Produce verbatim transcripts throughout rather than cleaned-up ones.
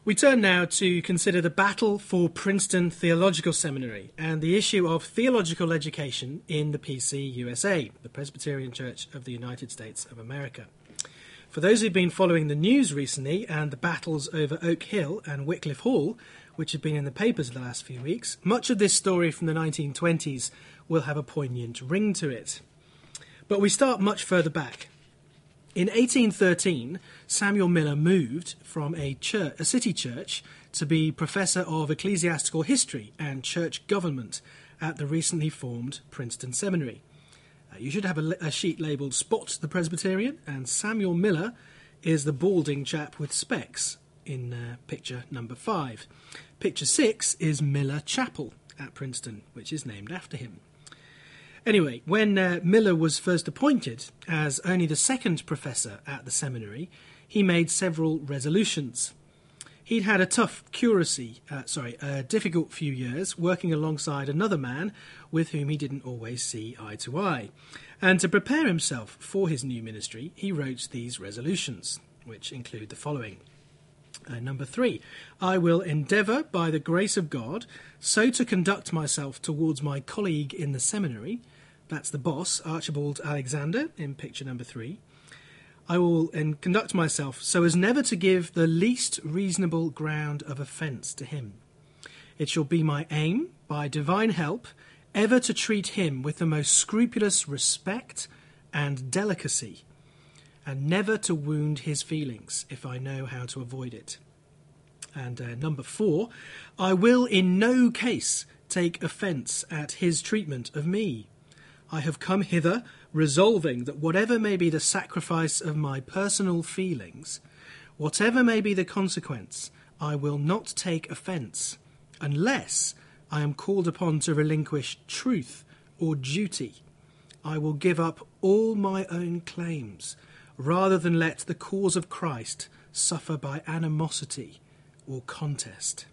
We turn now to consider the battle for Princeton Theological Seminary and the issue of theological education in the P C U S A, the Presbyterian Church of the United States of America. For those who've been following the news recently and the battles over Oak Hill and Wycliffe Hall, which have been in the papers the last few weeks, much of this story from the nineteen twenties will have a poignant ring to it. But we start much further back. In eighteen thirteen, Samuel Miller moved from a, church, a city church to be Professor of Ecclesiastical History and Church Government at the recently formed Princeton Seminary. Uh, you should have a, a sheet labelled Spot the Presbyterian, and Samuel Miller is the balding chap with specs in uh, picture number five. Picture six is Miller Chapel at Princeton, which is named after him. Anyway, when uh, Miller was first appointed as only the second professor at the seminary, he made several resolutions. He'd had a tough curacy, uh, sorry, a difficult few years working alongside another man with whom he didn't always see eye to eye. And to prepare himself for his new ministry, he wrote these resolutions, which include the following. Uh, number three, I will endeavour by the grace of God so to conduct myself towards my colleague in the seminary, that's the boss, Archibald Alexander, in picture number three. I will and conduct myself so as never to give the least reasonable ground of offence to him. It shall be my aim, by divine help, ever to treat him with the most scrupulous respect and delicacy, and never to wound his feelings, if I know how to avoid it. And uh, number four, I will in no case take offence at his treatment of me. I have come hither resolving that whatever may be the sacrifice of my personal feelings, whatever may be the consequence, I will not take offence, unless I am called upon to relinquish truth or duty. I will give up all my own claims, rather than let the cause of Christ suffer by animosity or contest.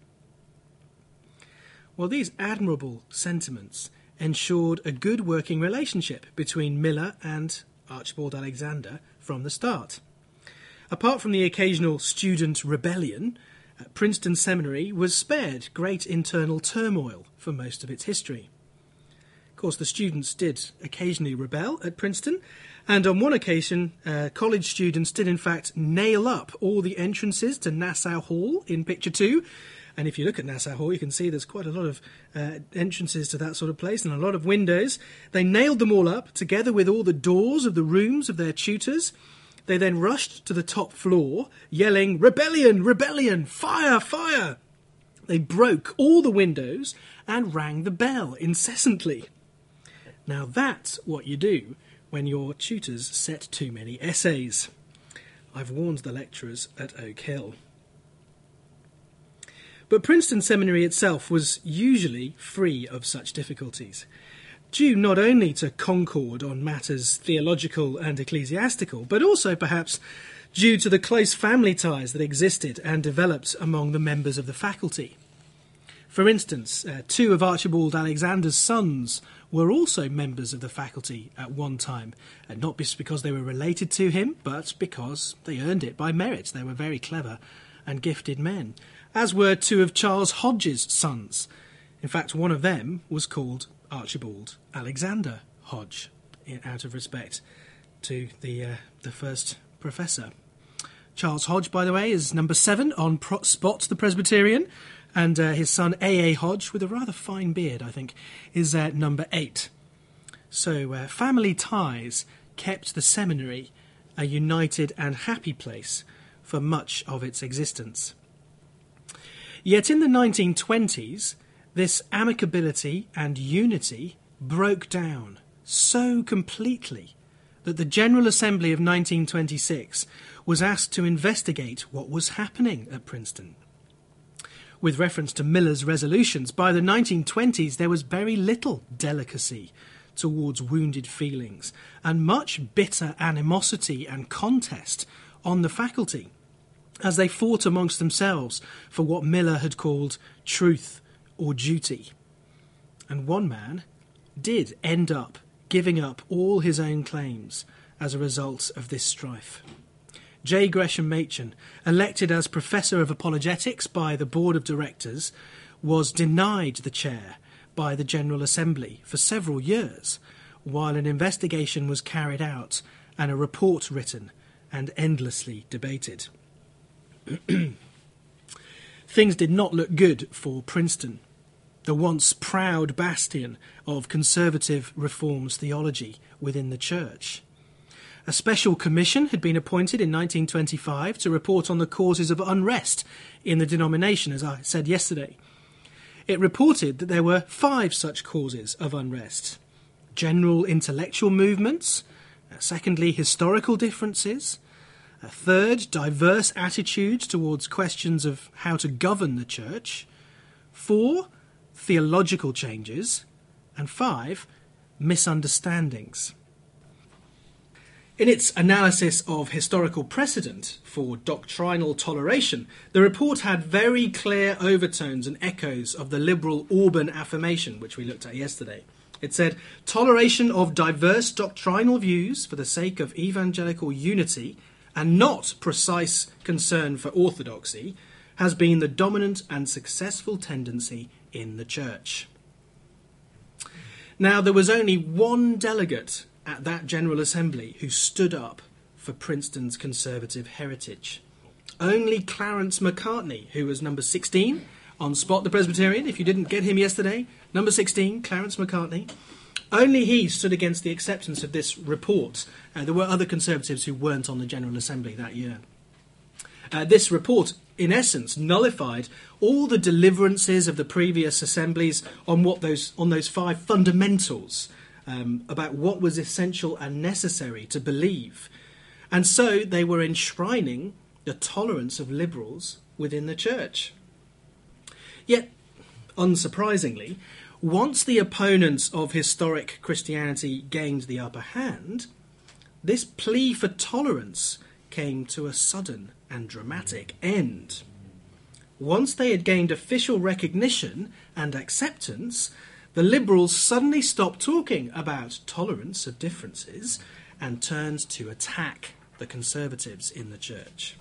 Well, these admirable sentiments ensured a good working relationship between Miller and Archibald Alexander from the start. Apart from the occasional student rebellion, Princeton Seminary was spared great internal turmoil for most of its history. Of course, the students did occasionally rebel at Princeton, and on one occasion, uh, college students did in fact nail up all the entrances to Nassau Hall in picture two. And if you look at Nassau Hall, you can see there's quite a lot of uh, entrances to that sort of place and a lot of windows. They nailed them all up, together with all the doors of the rooms of their tutors. They then rushed to the top floor, yelling, "Rebellion! Rebellion! Fire! Fire!" They broke all the windows and rang the bell incessantly. Now that's what you do when your tutors set too many essays. I've warned the lecturers at Oak Hill. But Princeton Seminary itself was usually free of such difficulties, due not only to concord on matters theological and ecclesiastical, but also perhaps due to the close family ties that existed and developed among the members of the faculty. For instance, uh, two of Archibald Alexander's sons were also members of the faculty at one time, and not just because they were related to him, but because they earned it by merit. They were very clever and gifted men, as were two of Charles Hodge's sons. In fact, one of them was called Archibald Alexander Hodge, out of respect to the uh, the first professor. Charles Hodge, by the way, is number seven on Pro- Spot the Presbyterian, and uh, his son A A Hodge, with a rather fine beard, I think, is uh, number eight. So uh, family ties kept the seminary a united and happy place for much of its existence. Yet in the nineteen twenties, this amicability and unity broke down so completely that the General Assembly of nineteen twenty-six was asked to investigate what was happening at Princeton. With reference to Miller's resolutions, by the nineteen twenties there was very little delicacy towards wounded feelings and much bitter animosity and contest on the faculty, as they fought amongst themselves for what Miller had called truth or duty. And one man did end up giving up all his own claims as a result of this strife. J. Gresham Machen, elected as Professor of Apologetics by the Board of Directors, was denied the chair by the General Assembly for several years, while an investigation was carried out and a report written and endlessly debated. Things did not look good for Princeton, the once proud bastion of conservative reforms theology within the church. A special commission had been appointed in nineteen twenty-five to report on the causes of unrest in the denomination, as I said yesterday. It reported that there were five such causes of unrest: general intellectual movements, secondly, historical differences, a third, diverse attitudes towards questions of how to govern the church, four, theological changes, and five, misunderstandings. In its analysis of historical precedent for doctrinal toleration, the report had very clear overtones and echoes of the liberal Auburn affirmation, which we looked at yesterday. It said, toleration of diverse doctrinal views for the sake of evangelical unity and not precise concern for orthodoxy has been the dominant and successful tendency in the church. Now, there was only one delegate at that General Assembly who stood up for Princeton's conservative heritage. Only Clarence Macartney, who was number sixteen on Spot the Presbyterian. If you didn't get him yesterday, number sixteen, Clarence Macartney. Only he stood against the acceptance of this report. Uh, there were other Conservatives who weren't on the General Assembly that year. Uh, this report, in essence, nullified all the deliverances of the previous assemblies on what those on those five fundamentals um, about what was essential and necessary to believe. And so they were enshrining the tolerance of liberals within the church. Yet, unsurprisingly, once the opponents of historic Christianity gained the upper hand, this plea for tolerance came to a sudden and dramatic end. Once they had gained official recognition and acceptance, the liberals suddenly stopped talking about tolerance of differences and turned to attack the conservatives in the church.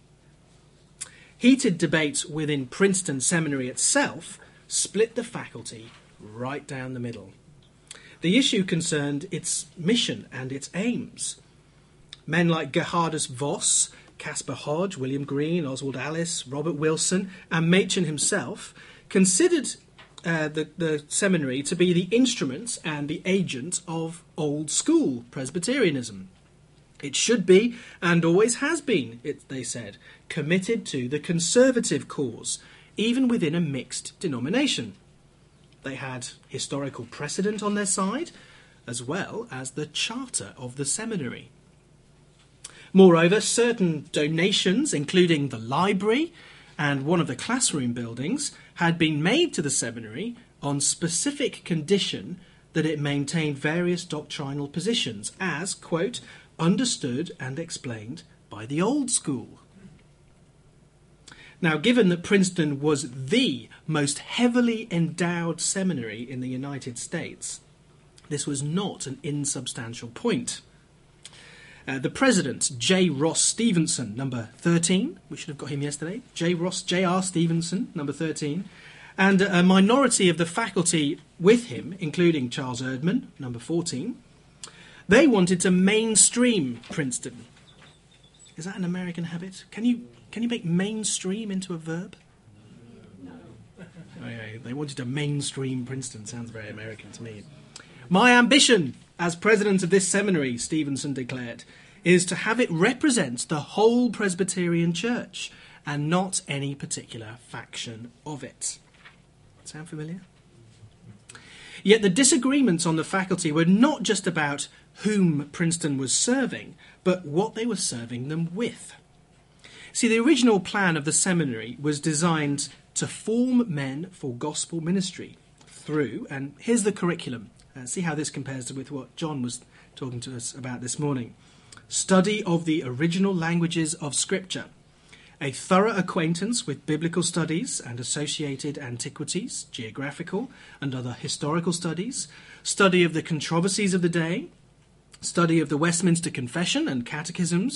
Heated debates within Princeton Seminary itself split the faculty right down the middle. The issue concerned its mission and its aims. Men like Gerhardus Voss, Caspar Hodge, William Green, Oswald Alice, Robert Wilson, and Machen himself considered uh, the, the seminary to be the instrument and the agent of old school Presbyterianism. It should be, and always has been, it, they said, committed to the conservative cause, even within a mixed denomination. They had historical precedent on their side, as well as the charter of the seminary. Moreover, certain donations, including the library and one of the classroom buildings, had been made to the seminary on specific condition that it maintained various doctrinal positions as, quote, understood and explained by the old school. Now, given that Princeton was the most heavily endowed seminary in the United States, this was not an insubstantial point. Uh, the president, J. Ross Stevenson, number thirteen, we should have got him yesterday, J. Ross, J R. Stevenson, number thirteen, and a minority of the faculty with him, including Charles Erdman, number fourteen, they wanted to mainstream Princeton. Is that an American habit? Can you can you make mainstream into a verb? No. Okay, they wanted to mainstream Princeton. Sounds very American to me. My ambition as president of this seminary, Stevenson declared, is to have it represent the whole Presbyterian Church and not any particular faction of it. Sound familiar? Yet the disagreements on the faculty were not just about whom Princeton was serving, but what they were serving them with. See, the original plan of the seminary was designed to form men for gospel ministry through, and here's the curriculum. Uh, see how this compares with what John was talking to us about this morning. Study of the original languages of Scripture, a thorough acquaintance with biblical studies and associated antiquities, geographical and other historical studies, study of the controversies of the day, study of the Westminster Confession and catechisms,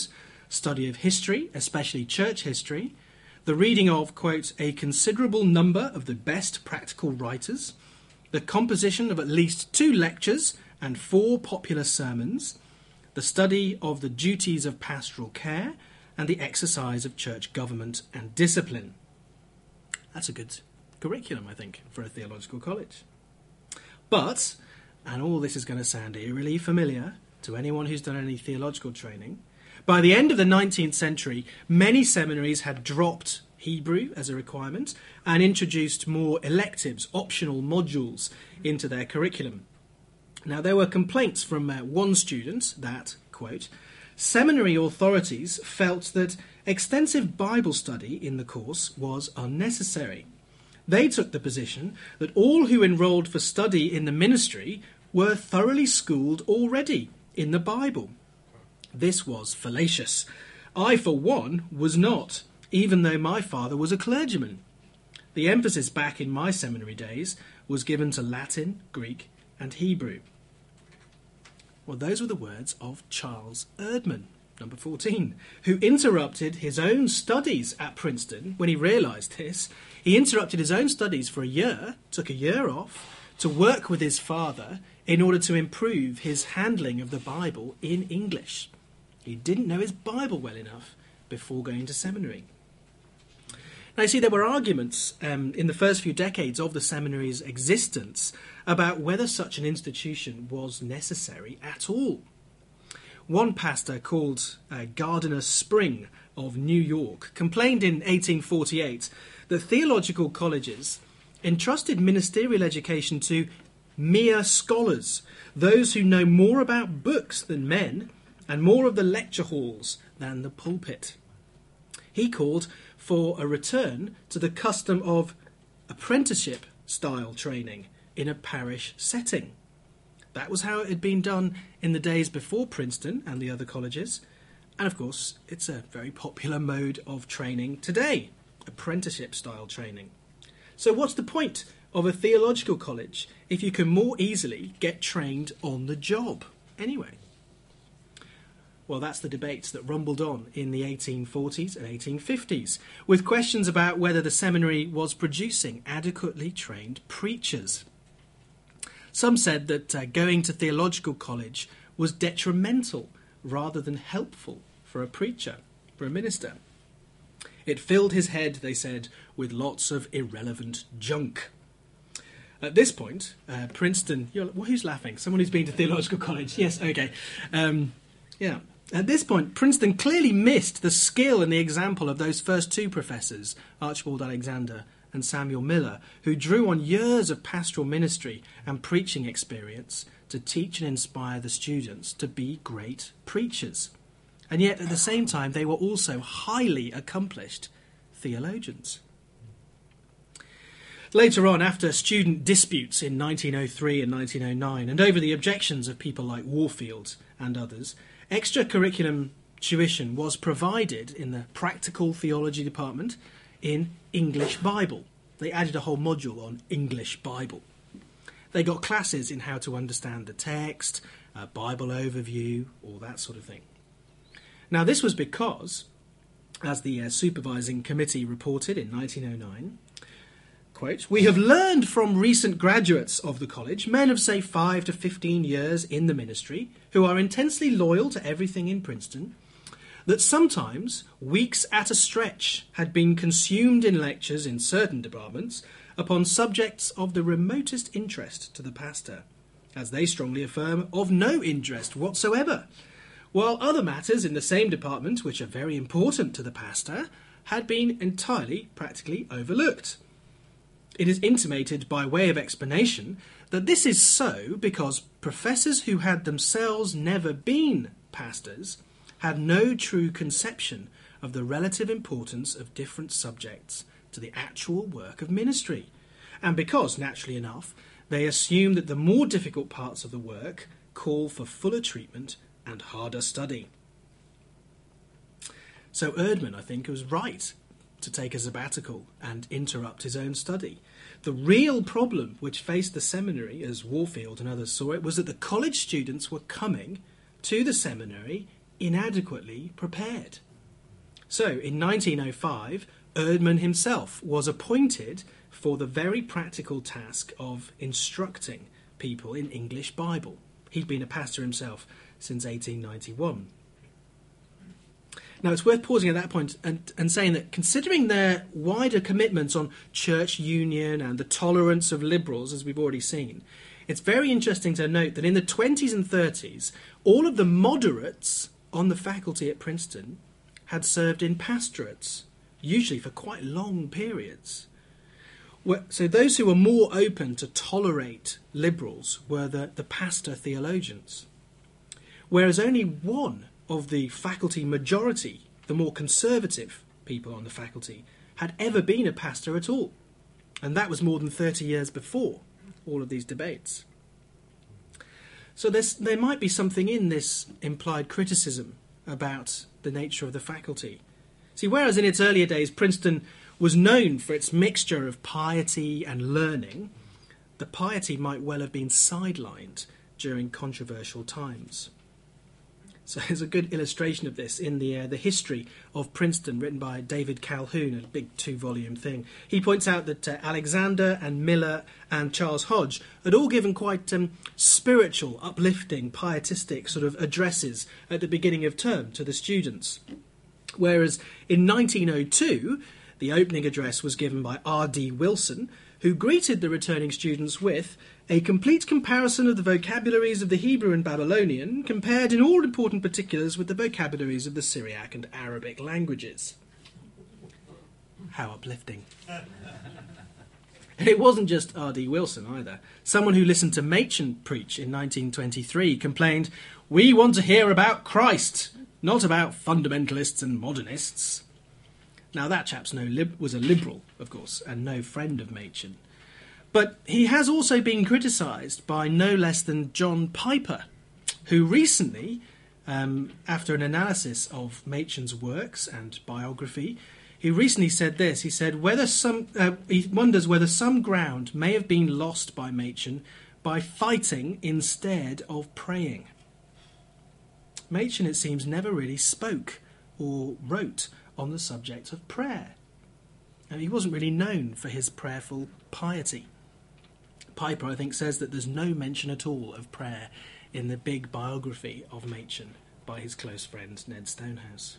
study of history, especially church history, the reading of, quote, a considerable number of the best practical writers, the composition of at least two lectures and four popular sermons, the study of the duties of pastoral care, and the exercise of church government and discipline. That's a good curriculum, I think, for a theological college. But, and all this is going to sound eerily familiar to anyone who's done any theological training, by the end of the nineteenth century, many seminaries had dropped Hebrew as a requirement and introduced more electives, optional modules into their curriculum. Now, there were complaints from uh, one student that, quote, seminary authorities felt that extensive Bible study in the course was unnecessary. They took the position that all who enrolled for study in the ministry were thoroughly schooled already in the Bible. This was fallacious. I, for one, was not, even though my father was a clergyman. The emphasis back in my seminary days was given to Latin, Greek, and Hebrew. Well, those were the words of Charles Erdman, number fourteen, who interrupted his own studies at Princeton when he realised this. He interrupted his own studies for a year, took a year off, to work with his father in order to improve his handling of the Bible in English. He didn't know his Bible well enough before going to seminary. Now, you see, there were arguments um, in the first few decades of the seminary's existence about whether such an institution was necessary at all. One pastor called uh, Gardiner Spring of New York complained in eighteen forty-eight that theological colleges entrusted ministerial education to mere scholars, those who know more about books than men and more of the lecture halls than the pulpit. He called for a return to the custom of apprenticeship-style training in a parish setting. That was how it had been done in the days before Princeton and the other colleges. And of course, it's a very popular mode of training today, apprenticeship-style training. So what's the point of a theological college if you can more easily get trained on the job anyway? Well, that's the debates that rumbled on in the eighteen forties and eighteen fifties, with questions about whether the seminary was producing adequately trained preachers. Some said that uh, going to theological college was detrimental rather than helpful for a preacher, for a minister. It filled his head, they said, with lots of irrelevant junk. At this point, uh, Princeton... You're, well, who's laughing? Someone who's been to theological college? Yes, okay. Um, yeah. At this point, Princeton clearly missed the skill and the example of those first two professors, Archibald Alexander and Samuel Miller, who drew on years of pastoral ministry and preaching experience to teach and inspire the students to be great preachers. And yet, at the same time, they were also highly accomplished theologians. Later on, after student disputes in nineteen oh three and nineteen oh nine, and over the objections of people like Warfield and others, extra curriculum tuition was provided in the practical theology department in English Bible. They added a whole module on English Bible. They got classes in how to understand the text, a Bible overview, all that sort of thing. Now, this was because, as the uh, supervising committee reported in nineteen oh nine, quote, we have learned from recent graduates of the college, men of, say, five to fifteen years in the ministry, who are intensely loyal to everything in Princeton, that sometimes weeks at a stretch had been consumed in lectures in certain departments upon subjects of the remotest interest to the pastor, as they strongly affirm, of no interest whatsoever, while other matters in the same department, which are very important to the pastor, had been entirely practically overlooked. It is intimated by way of explanation that this is so because professors who had themselves never been pastors had no true conception of the relative importance of different subjects to the actual work of ministry, and because, naturally enough, they assume that the more difficult parts of the work call for fuller treatment and harder study. So Erdman, I think, was right to take a sabbatical and interrupt his own study. The real problem which faced the seminary, as Warfield and others saw it, was that the college students were coming to the seminary inadequately prepared. So, in nineteen oh five, Erdmann himself was appointed for the very practical task of instructing people in English Bible. He'd been a pastor himself since eighteen ninety-one. Now, it's worth pausing at that point and, and saying that considering their wider commitments on church union and the tolerance of liberals, as we've already seen, it's very interesting to note that in the twenties and thirties, all of the moderates on the faculty at Princeton had served in pastorates, usually for quite long periods. So those who were more open to tolerate liberals were the, the pastor theologians, whereas only one of the faculty majority, the more conservative people on the faculty, had ever been a pastor at all. And that was more than thirty years before all of these debates. So there's, there might be something in this implied criticism about the nature of the faculty. See, whereas in its earlier days Princeton was known for its mixture of piety and learning, the piety might well have been sidelined during controversial times. So there's a good illustration of this in the uh, the history of Princeton, written by David Calhoun, a big two-volume thing. He points out that uh, Alexander and Miller and Charles Hodge had all given quite um, spiritual, uplifting, pietistic sort of addresses at the beginning of term to the students. Whereas in nineteen oh two, the opening address was given by R D Wilson, who greeted the returning students with a complete comparison of the vocabularies of the Hebrew and Babylonian, compared in all important particulars with the vocabularies of the Syriac and Arabic languages. How uplifting. And it wasn't just R D Wilson either. Someone who listened to Machen preach in nineteen twenty-three complained, "We want to hear about Christ, not about fundamentalists and modernists." Now that chap's no lib- was a liberal, of course, and no friend of Machen. But he has also been criticised by no less than John Piper, who recently, um, after an analysis of Machen's works and biography, he recently said this. He said, whether some, uh, he wonders whether some ground may have been lost by Machen by fighting instead of praying. Machen, it seems, never really spoke or wrote on the subject of prayer. And he wasn't really known for his prayerful piety. Piper, I think, says that there's no mention at all of prayer in the big biography of Machen by his close friend Ned Stonehouse.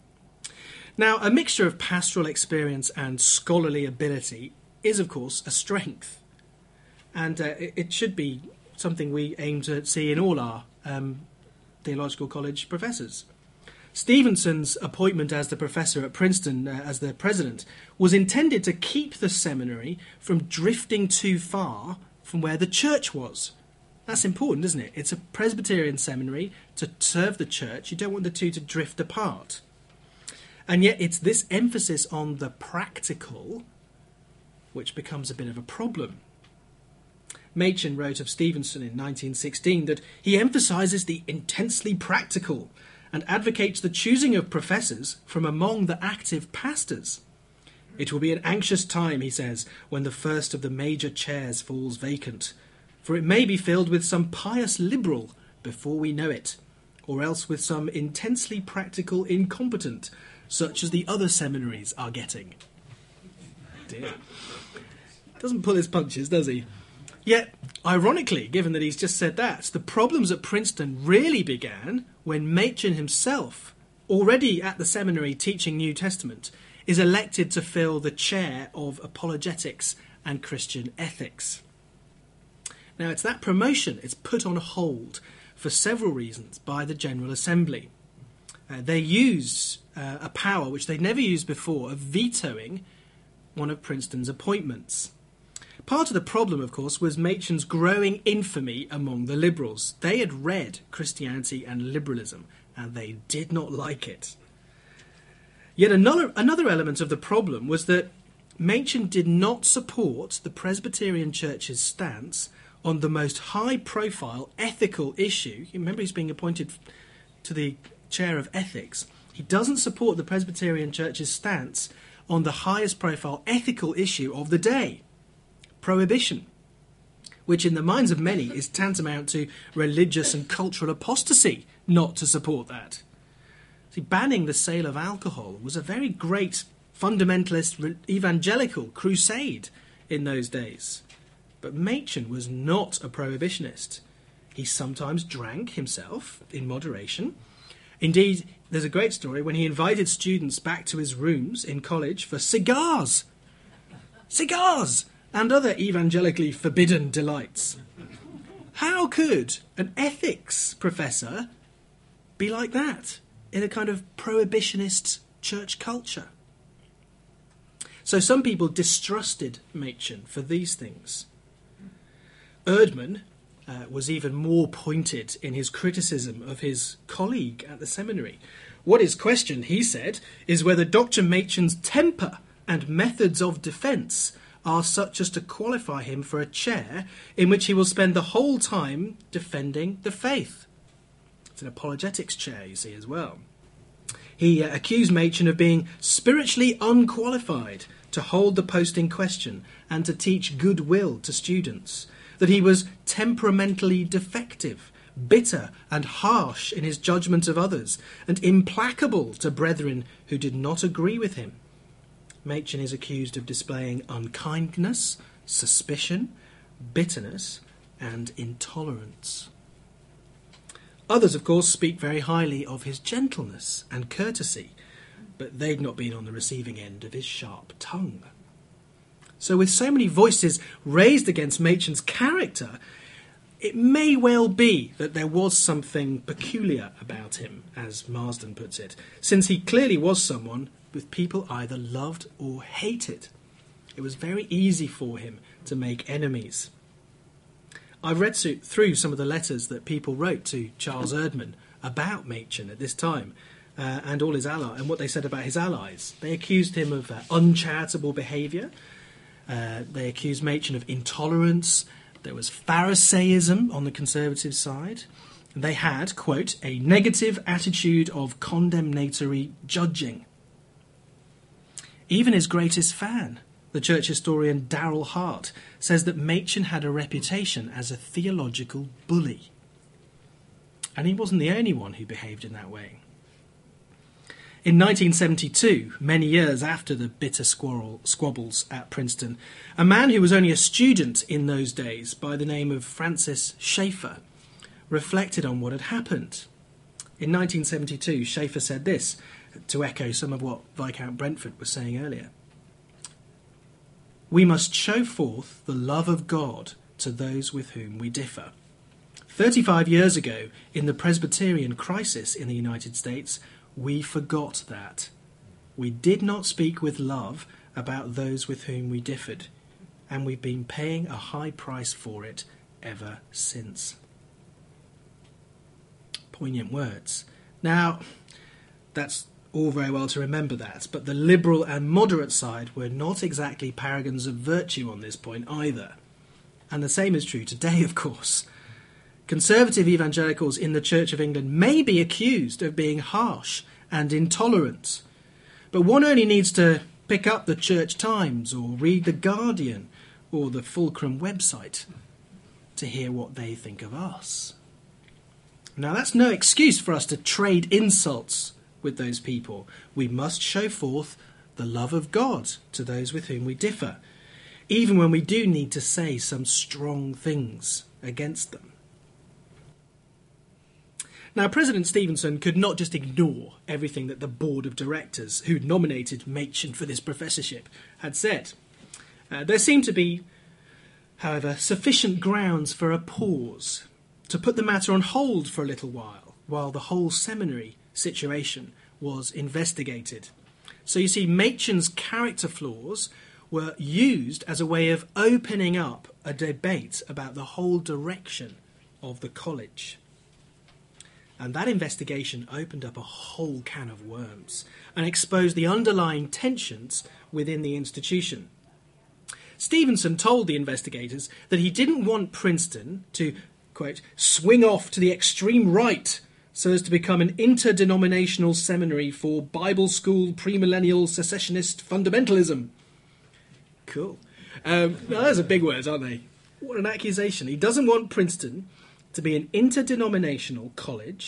Now, a mixture of pastoral experience and scholarly ability is, of course, a strength. And uh, it should be something we aim to see in all our um, theological college professors. Stevenson's appointment as the professor at Princeton, uh, as the president, was intended to keep the seminary from drifting too far from where the church was. That's important, isn't it? It's a Presbyterian seminary to serve the church. You don't want the two to drift apart. And yet it's this emphasis on the practical which becomes a bit of a problem. Machen wrote of Stevenson in nineteen sixteen that he emphasises the intensely practical and advocates the choosing of professors from among the active pastors. It will be an anxious time, he says, when the first of the major chairs falls vacant, for it may be filled with some pious liberal before we know it, or else with some intensely practical incompetent, such as the other seminaries are getting. Dear. Doesn't pull his punches, does he? Yet, ironically, given that he's just said that, the problems at Princeton really began when Machen himself, already at the seminary teaching New Testament, is elected to fill the chair of apologetics and Christian ethics. Now, it's that promotion is put on hold for several reasons by the General Assembly. Uh, they use uh, a power which they'd never used before of vetoing one of Princeton's appointments. Part of the problem, of course, was Machen's growing infamy among the liberals. They had read Christianity and liberalism, and they did not like it. Yet another, another element of the problem was that Machen did not support the Presbyterian Church's stance on the most high-profile ethical issue. You remember he's being appointed to the chair of ethics. He doesn't support the Presbyterian Church's stance on the highest-profile ethical issue of the day, prohibition, which in the minds of many is tantamount to religious and cultural apostasy not to support that. See, banning the sale of alcohol was a very great fundamentalist evangelical crusade in those days. But Machen was not a prohibitionist. He sometimes drank himself in moderation. Indeed, there's a great story when he invited students back to his rooms in college for cigars. Cigars! And other evangelically forbidden delights. How could an ethics professor be like that in a kind of prohibitionist church culture? So some people distrusted Machen for these things. Erdmann uh, was even more pointed in his criticism of his colleague at the seminary. What is questioned, he said, is whether Doctor Machen's temper and methods of defence are such as to qualify him for a chair in which he will spend the whole time defending the faith. It's an apologetics chair, you see, as well. He uh, accused Machen of being spiritually unqualified to hold the post in question and to teach goodwill to students, that he was temperamentally defective, bitter and harsh in his judgment of others, and implacable to brethren who did not agree with him. Machen is accused of displaying unkindness, suspicion, bitterness, and intolerance. Others, of course, speak very highly of his gentleness and courtesy, but they'd not been on the receiving end of his sharp tongue. So with so many voices raised against Machen's character, it may well be that there was something peculiar about him, as Marsden puts it, since he clearly was someone with people either loved or hated. It was very easy for him to make enemies. I've read through some of the letters that people wrote to Charles Erdmann about Machen at this time uh, and all his allies, and what they said about his allies. They accused him of uh, uncharitable behaviour. Uh, they accused Machen of intolerance. There was Pharisaism on the conservative side. They had, quote, a negative attitude of condemnatory judging. Even his greatest fan, the church historian Darrell Hart, says that Machen had a reputation as a theological bully. And he wasn't the only one who behaved in that way. In nineteen seventy-two, many years after the bitter squabble, squabbles at Princeton, a man who was only a student in those days by the name of Francis Schaeffer reflected on what had happened. In nineteen seventy-two, Schaeffer said this, to echo some of what Viscount Brentford was saying earlier. We must show forth the love of God to those with whom we differ. Thirty-five years ago, in the Presbyterian crisis in the United States, we forgot that. We did not speak with love about those with whom we differed, and we've been paying a high price for it ever since. Poignant words. Now, that's all very well to remember that, but the liberal and moderate side were not exactly paragons of virtue on this point either. And the same is true today, of course. Conservative evangelicals in the Church of England may be accused of being harsh and intolerant, but one only needs to pick up the Church Times or read The Guardian or the Fulcrum website to hear what they think of us. Now, that's no excuse for us to trade insults with those people. We must show forth the love of God to those with whom we differ, even when we do need to say some strong things against them. Now, President Stevenson could not just ignore everything that the board of directors who nominated Machen for this professorship had said. Uh, there seemed to be, however, sufficient grounds for a pause, to put the matter on hold for a little while, while the whole seminary situation was investigated. So you see, Machen's character flaws were used as a way of opening up a debate about the whole direction of the college. And that investigation opened up a whole can of worms and exposed the underlying tensions within the institution. Stevenson told the investigators that he didn't want Princeton to, quote, swing off to the extreme right so as to become an interdenominational seminary for Bible school premillennial secessionist fundamentalism. Cool. Um, now, those are big words, aren't they? What an accusation. He doesn't want Princeton to be an interdenominational college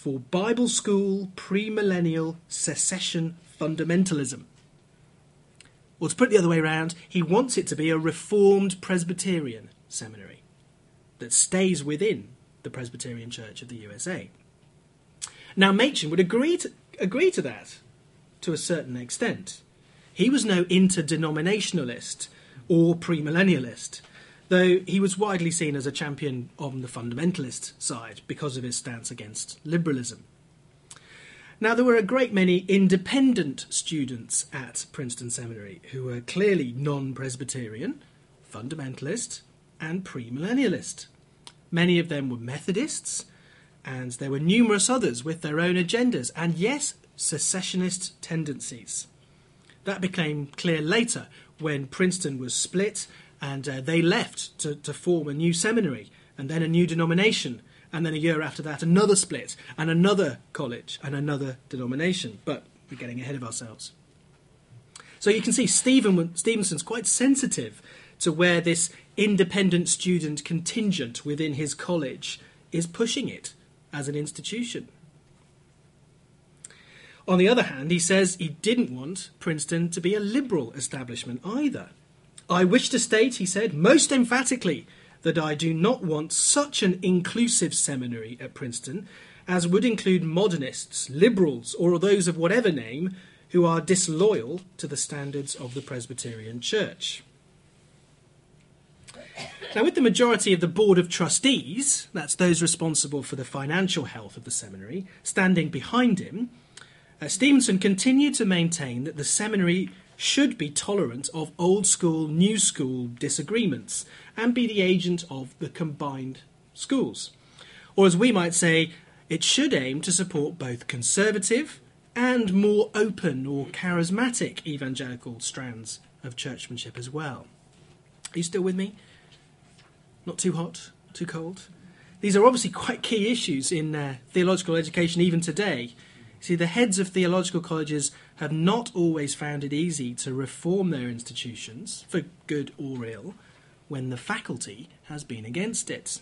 for Bible school premillennial secession fundamentalism. Or to put it the other way around, he wants it to be a Reformed Presbyterian seminary that stays within the Presbyterian Church of the U S A. Now, Machen would agree to, agree to that to a certain extent. He was no interdenominationalist or premillennialist, though he was widely seen as a champion on the fundamentalist side because of his stance against liberalism. Now, there were a great many independent students at Princeton Seminary who were clearly non-Presbyterian, fundamentalist, and premillennialist. Many of them were Methodists, and there were numerous others with their own agendas, and yes, secessionist tendencies. That became clear later when Princeton was split and uh, they left to, to form a new seminary and then a new denomination, and then a year after that another split and another college and another denomination. But we're getting ahead of ourselves. So you can see Stephen, Stevenson's quite sensitive to where this independent student contingent within his college is pushing it as an institution. On the other hand, he says he didn't want Princeton to be a liberal establishment either. I wish to state, he said, most emphatically, that I do not want such an inclusive seminary at Princeton as would include modernists, liberals, or those of whatever name who are disloyal to the standards of the Presbyterian Church. Now, with the majority of the Board of Trustees, that's those responsible for the financial health of the seminary, standing behind him, uh, Stevenson continued to maintain that the seminary should be tolerant of old school, new school disagreements and be the agent of the combined schools. Or as we might say, it should aim to support both conservative and more open or charismatic evangelical strands of churchmanship as well. Are you still with me? Not too hot, too cold? These are obviously quite key issues in uh, theological education even today. See, the heads of theological colleges have not always found it easy to reform their institutions, for good or ill, when the faculty has been against it.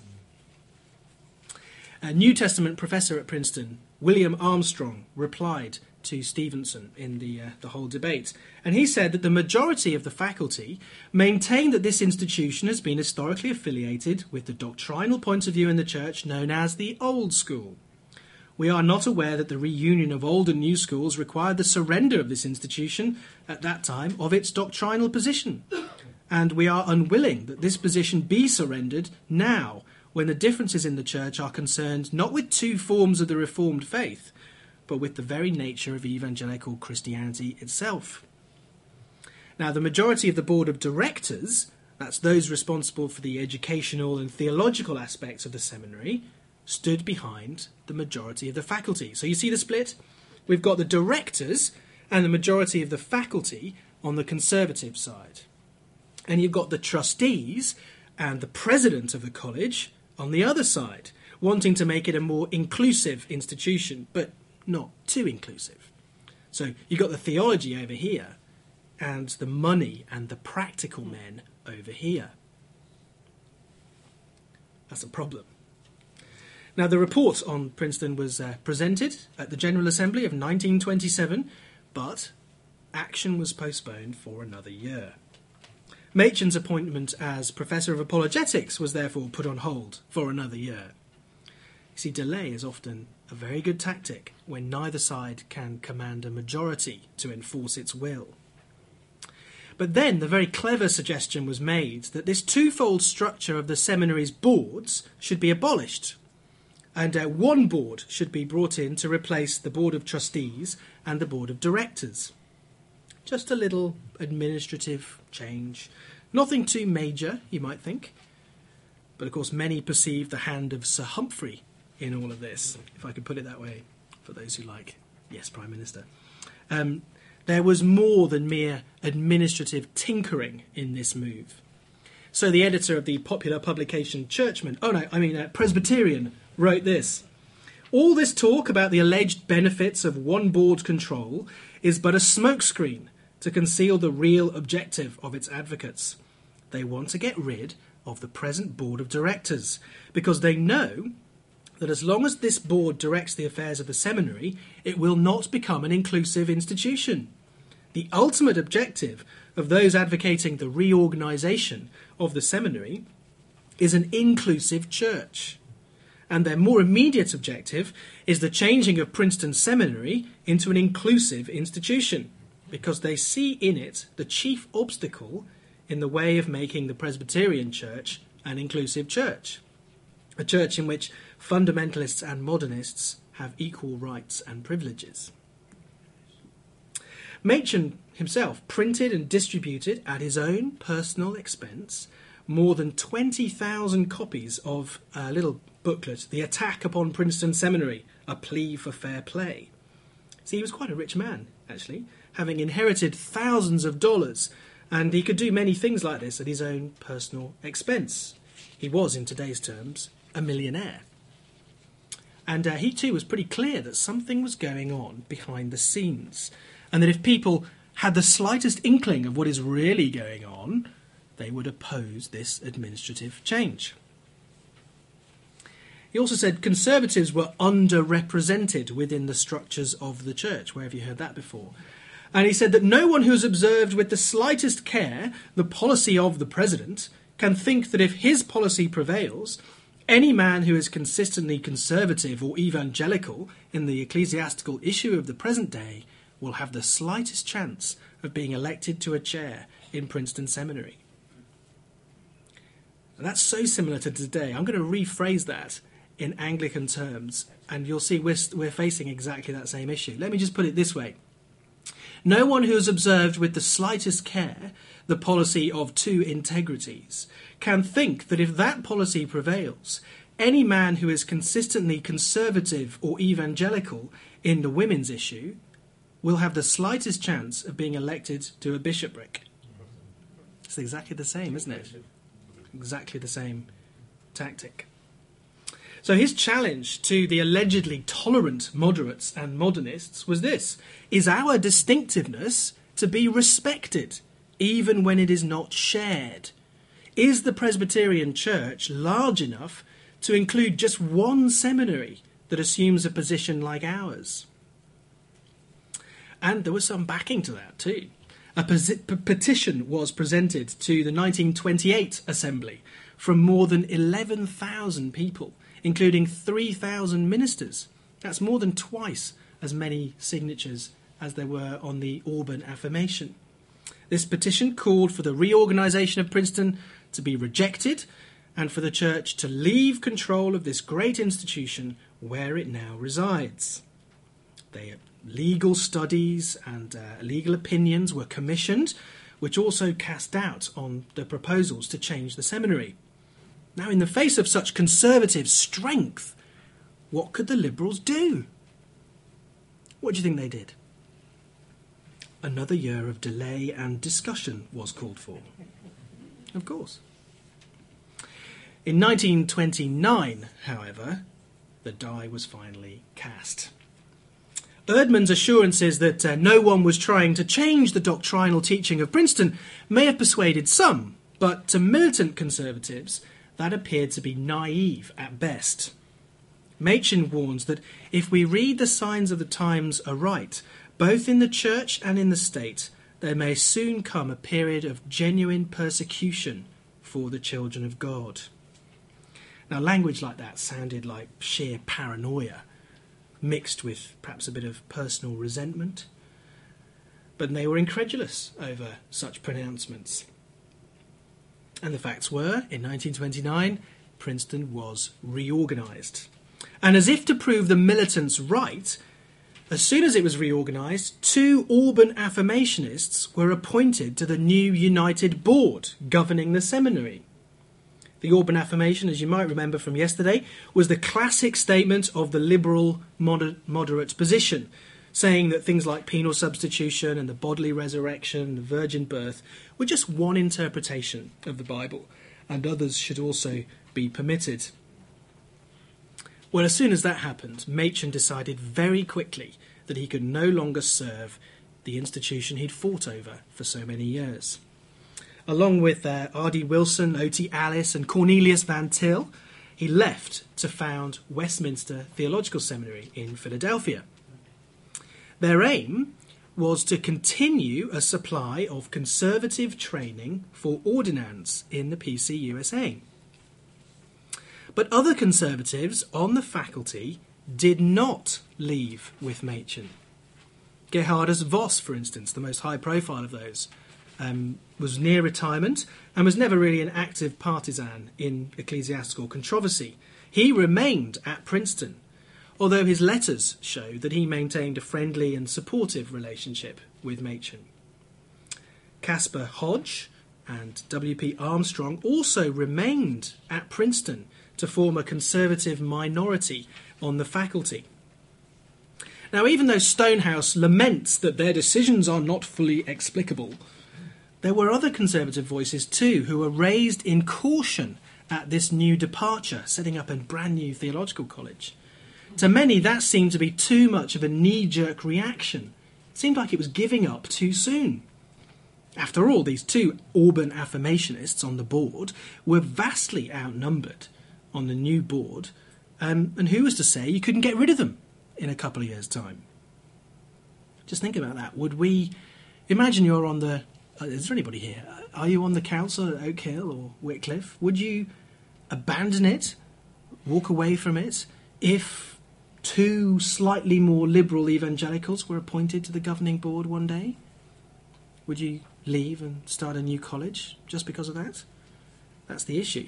A New Testament professor at Princeton, William Armstrong, replied to Stevenson in the, uh, the whole debate, and he said that the majority of the faculty maintain that this institution has been historically affiliated with the doctrinal point of view in the church known as the Old School. We are not aware that the reunion of old and new schools required the surrender of this institution at that time of its doctrinal position, and we are unwilling that this position be surrendered now when the differences in the church are concerned not with two forms of the Reformed faith, but with the very nature of evangelical Christianity itself. Now, the majority of the board of directors, that's those responsible for the educational and theological aspects of the seminary, stood behind the majority of the faculty. So you see the split? We've got the directors and the majority of the faculty on the conservative side. And you've got the trustees and the president of the college on the other side, wanting to make it a more inclusive institution, but not too inclusive. So you've got the theology over here and the money and the practical men over here. That's a problem. Now, the report on Princeton was uh, presented at the General Assembly of nineteen twenty-seven, but action was postponed for another year. Machen's appointment as Professor of Apologetics was therefore put on hold for another year. You see, delay is often a very good tactic when neither side can command a majority to enforce its will. But then the very clever suggestion was made that this twofold structure of the seminary's boards should be abolished, and uh, one board should be brought in to replace the board of trustees and the board of directors. Just a little administrative change. Nothing too major, you might think. But of course many perceive the hand of Sir Humphrey in all of this, if I could put it that way, for those who like, yes, Prime Minister. Um, there was more than mere administrative tinkering in this move. So the editor of the popular publication Churchman, oh no, I mean uh, Presbyterian, wrote this: all this talk about the alleged benefits of one board control is but a smokescreen to conceal the real objective of its advocates. They want to get rid of the present board of directors because they know that as long as this board directs the affairs of the seminary, it will not become an inclusive institution. The ultimate objective of those advocating the reorganisation of the seminary is an inclusive church. And their more immediate objective is the changing of Princeton Seminary into an inclusive institution, because they see in it the chief obstacle in the way of making the Presbyterian Church an inclusive church, a church in which fundamentalists and modernists have equal rights and privileges. Machen himself printed and distributed at his own personal expense more than twenty thousand copies of a little booklet, The Attack upon Princeton Seminary, A Plea for Fair Play. See, he was quite a rich man, actually, having inherited thousands of dollars, and he could do many things like this at his own personal expense. He was, in today's terms, a millionaire. And uh, he too was pretty clear that something was going on behind the scenes, and that if people had the slightest inkling of what is really going on, they would oppose this administrative change. He also said conservatives were underrepresented within the structures of the church. Where have you heard that before? And he said that no one who has observed with the slightest care the policy of the president can think that if his policy prevails, any man who is consistently conservative or evangelical in the ecclesiastical issue of the present day will have the slightest chance of being elected to a chair in Princeton Seminary. And that's so similar to today. I'm going to rephrase that in Anglican terms, and you'll see we're, we're facing exactly that same issue. Let me just put it this way. No one who has observed with the slightest care the policy of two integrities can think that if that policy prevails, any man who is consistently conservative or evangelical in the women's issue will have the slightest chance of being elected to a bishopric. It's exactly the same, isn't it? Exactly the same tactic. So his challenge to the allegedly tolerant moderates and modernists was this: is our distinctiveness to be respected, even when it is not shared? Is the Presbyterian Church large enough to include just one seminary that assumes a position like ours? And there was some backing to that too. A posi- p- petition was presented to the nineteen twenty-eight Assembly from more than eleven thousand people, including three thousand ministers. That's more than twice as many signatures as there were on the Auburn Affirmation. This petition called for the reorganisation of Princeton to be rejected and for the church to leave control of this great institution where it now resides. They, legal studies and uh, legal opinions were commissioned, which also cast doubt on the proposals to change the seminary. Now, in the face of such conservative strength, what could the Liberals do? What do you think they did? Another year of delay and discussion was called for. Of course. In nineteen twenty-nine, however, the die was finally cast. Erdman's assurances that uh, no one was trying to change the doctrinal teaching of Princeton may have persuaded some, but to militant conservatives, that appeared to be naive at best. Machen warns that if we read the signs of the times aright, both in the church and in the state, there may soon come a period of genuine persecution for the children of God. Now, language like that sounded like sheer paranoia, mixed with perhaps a bit of personal resentment. But they were incredulous over such pronouncements. And the facts were, in nineteen twenty-nine, Princeton was reorganised. And as if to prove the militants right, as soon as it was reorganised, two Auburn affirmationists were appointed to the new United Board governing the seminary. The Auburn Affirmation, as you might remember from yesterday, was the classic statement of the liberal moder- moderate position, saying that things like penal substitution and the bodily resurrection, the virgin birth, were just one interpretation of the Bible, and others should also be permitted. Well, as soon as that happened, Machen decided very quickly that he could no longer serve the institution he'd fought over for so many years. Along with uh, R D Wilson, O T Alice and Cornelius Van Til, he left to found Westminster Theological Seminary in Philadelphia. Their aim was to continue a supply of conservative training for ordinands in the P C U S A. But other conservatives on the faculty did not leave with Machen. Gerhardus Voss, for instance, the most high profile of those, um, was near retirement and was never really an active partisan in ecclesiastical controversy. He remained at Princeton, although his letters show that he maintained a friendly and supportive relationship with Machen. Caspar Hodge and W P Armstrong also remained at Princeton to form a conservative minority on the faculty. Now, even though Stonehouse laments that their decisions are not fully explicable, there were other conservative voices too who were raised in caution at this new departure, setting up a brand new theological college. To many, that seemed to be too much of a knee-jerk reaction. It seemed like it was giving up too soon. After all, these two Auburn affirmationists on the board were vastly outnumbered on the new board, um, and who was to say you couldn't get rid of them in a couple of years' time? Just think about that. Would we... Imagine you're on the... Uh, is there anybody here? Are you on the council at Oak Hill or Wycliffe? Would you abandon it, walk away from it, if two slightly more liberal evangelicals were appointed to the governing board one day? Would you leave and start a new college just because of that? That's the issue.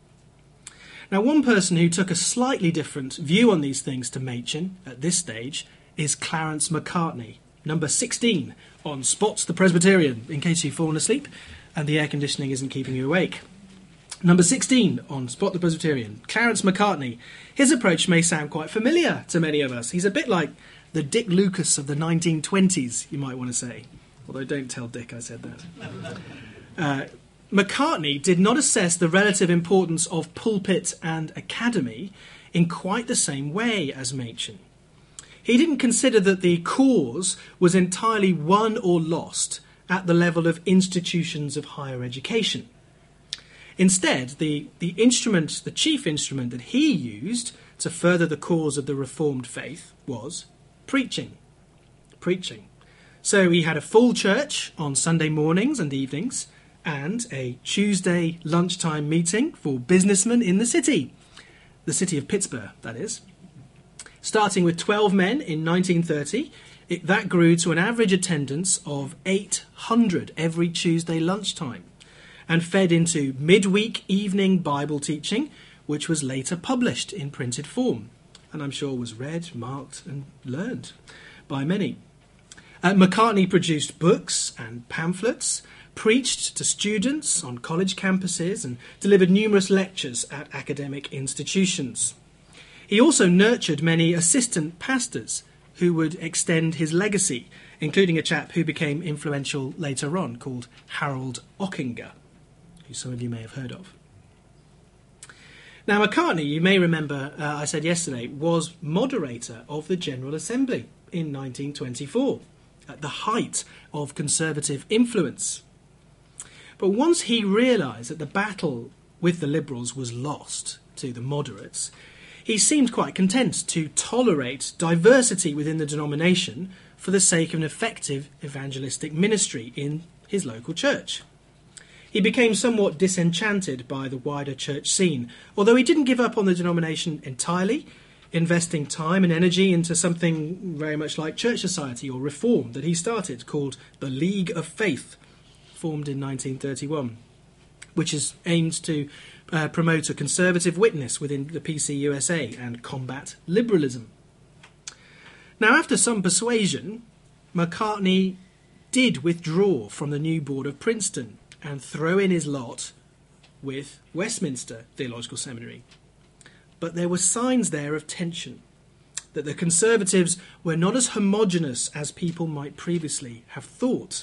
Now, one person who took a slightly different view on these things to Machen at this stage is Clarence Macartney, number sixteen on Spots the Presbyterian, in case you've fallen asleep and the air conditioning isn't keeping you awake. Number sixteen on Spot the Presbyterian, Clarence Macartney. His approach may sound quite familiar to many of us. He's a bit like the Dick Lucas of the nineteen twenties, you might want to say. Although don't tell Dick I said that. Uh, Macartney did not assess the relative importance of pulpit and academy in quite the same way as Machen. He didn't consider that the cause was entirely won or lost at the level of institutions of higher education. Instead, the, the instrument, the chief instrument that he used to further the cause of the Reformed faith was preaching. Preaching. So he had a full church on Sunday mornings and evenings, and a Tuesday lunchtime meeting for businessmen in the city. The city of Pittsburgh, that is. Starting with twelve men in nineteen thirty, it, that grew to an average attendance of eight hundred every Tuesday lunchtime, and fed into midweek evening Bible teaching, which was later published in printed form, and I'm sure was read, marked, and learned by many. Uh, Macartney produced books and pamphlets, preached to students on college campuses, and delivered numerous lectures at academic institutions. He also nurtured many assistant pastors who would extend his legacy, including a chap who became influential later on called Harold Ockinger, who some of you may have heard of. Now, Macartney, you may remember, uh, I said yesterday, was moderator of the General Assembly in nineteen twenty-four, at the height of conservative influence. But once he realised that the battle with the Liberals was lost to the moderates, he seemed quite content to tolerate diversity within the denomination for the sake of an effective evangelistic ministry in his local church. He became somewhat disenchanted by the wider church scene, although he didn't give up on the denomination entirely, investing time and energy into something very much like Church Society or Reform that he started, called the League of Faith, formed in nineteen thirty-one, which is aimed to uh, promote a conservative witness within the P C U S A and combat liberalism. Now, after some persuasion, Macartney did withdraw from the new board of Princeton and throw in his lot with Westminster Theological Seminary. But there were signs there of tension, that the Conservatives were not as homogenous as people might previously have thought.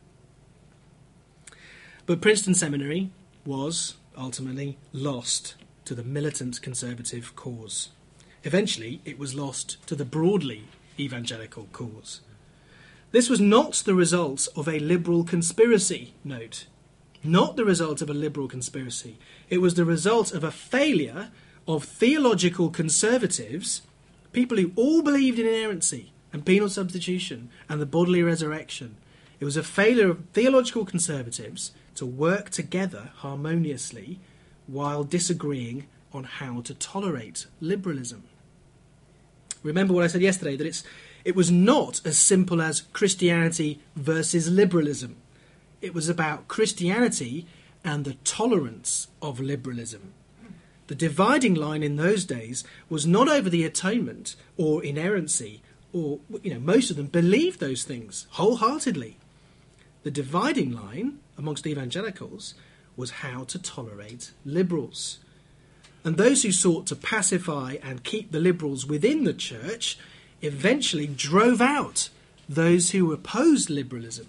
But Princeton Seminary was ultimately lost to the militant conservative cause. Eventually, it was lost to the broadly evangelical cause. This was not the result of a liberal conspiracy, note. Not the result of a liberal conspiracy. It was the result of a failure of theological conservatives, people who all believed in inerrancy and penal substitution and the bodily resurrection. It was a failure of theological conservatives to work together harmoniously while disagreeing on how to tolerate liberalism. Remember what I said yesterday, that it's it was not as simple as Christianity versus liberalism. It was about Christianity and the tolerance of liberalism. The dividing line in those days was not over the atonement or inerrancy, or, you know, most of them believed those things wholeheartedly. The dividing line amongst evangelicals was how to tolerate liberals. And those who sought to pacify and keep the liberals within the church eventually drove out those who opposed liberalism.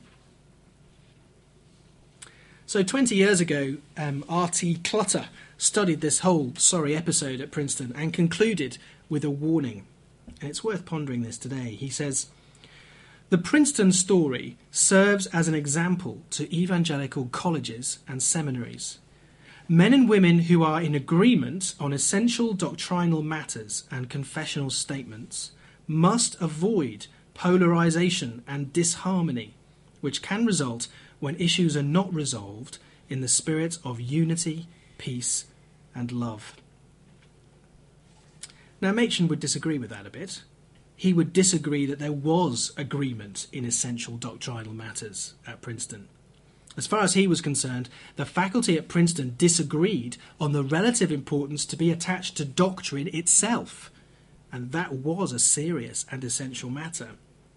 So twenty years ago, um, R T Clutter studied this whole sorry episode at Princeton and concluded with a warning. And it's worth pondering this today. He says, "The Princeton story serves as an example to evangelical colleges and seminaries. Men and women who are in agreement on essential doctrinal matters and confessional statements must avoid polarization and disharmony, which can result when issues are not resolved in the spirit of unity, peace, and love." Now, Machen would disagree with that a bit. He would disagree that there was agreement in essential doctrinal matters at Princeton. As far as he was concerned, the faculty at Princeton disagreed on the relative importance to be attached to doctrine itself, and that was a serious and essential matter.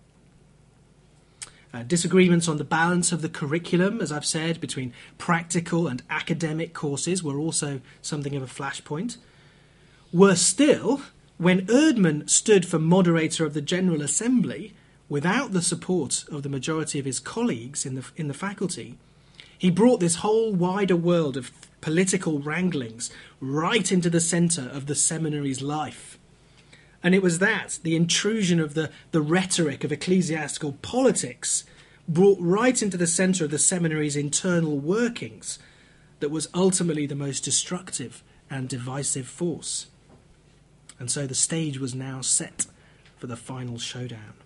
Uh, disagreements on the balance of the curriculum, as I've said, between practical and academic courses were also something of a flashpoint. Worse still, when Erdmann stood for moderator of the General Assembly, without the support of the majority of his colleagues in the, in the faculty, he brought this whole wider world of political wranglings right into the centre of the seminary's life. And it was that, the intrusion of the, the rhetoric of ecclesiastical politics, brought right into the centre of the seminary's internal workings, that was ultimately the most destructive and divisive force. And so the stage was now set for the final showdown.